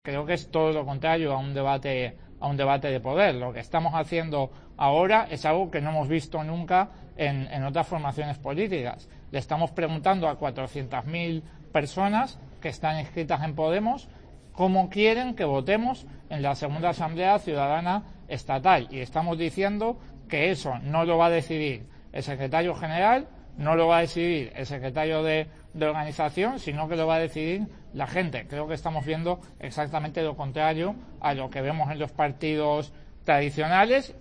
Creo que es todo lo contrario a un debate de poder. Lo que estamos haciendo ahora es algo que no hemos visto nunca en otras formaciones políticas. Le estamos preguntando a 400.000 personas que están inscritas en Podemos cómo quieren que votemos en la segunda Asamblea Ciudadana Estatal. Y estamos diciendo que eso no lo va a decidir el secretario general, no lo va a decidir el secretario de organización, sino que lo va a decidir la gente. Creo que estamos viendo exactamente lo contrario a lo que vemos en los partidos tradicionales.